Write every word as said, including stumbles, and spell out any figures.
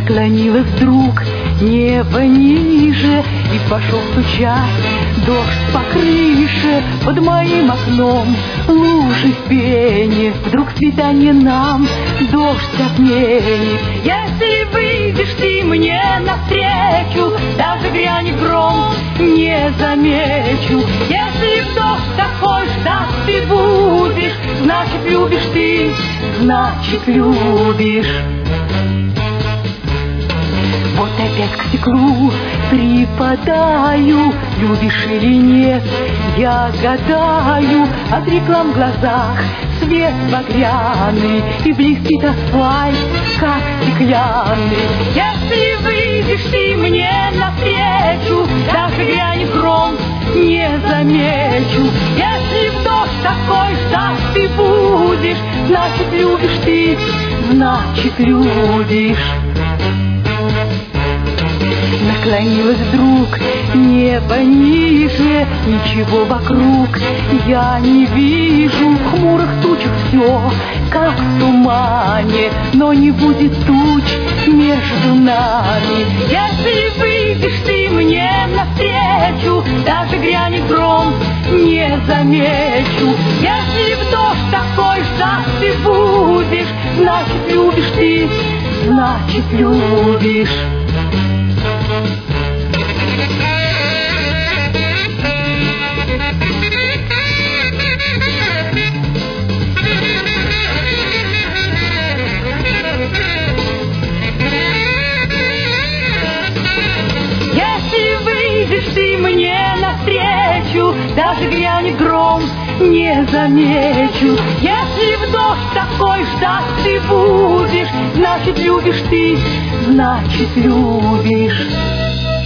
Наклонилось вдруг небо ниже, и пошел стучать дождь по крыше. Под моим окном лужи в пене, вдруг свидание нам дождь отменит. Если выйдешь ты мне навстречу, даже грянет гром, не замечу. Если в дождь такой ждать ты будешь, значит любишь ты, значит любишь. Вот опять к стеклу припадаю, любишь или нет, я гадаю. От реклам в глазах свет багряный, и блестит асфальт, как стеклянный. Если выйдешь ты мне навстречу, даже грянет гром, не замечу. Если в дождь такой ждать ты будешь, значит любишь ты, значит любишь. Наклонилось вдруг небо ниже, ничего вокруг я не вижу. В хмурых тучах все, как в тумане, но не будет туч между нами. Если выйдешь ты мне навстречу, даже грянет гром, не замечу. Если в дождь такой ждать ты будешь, значит любишь ты, значит любишь. Даже грянет гром, не замечу. Если в дождь такой ждать ты будешь, значит любишь ты, значит любишь.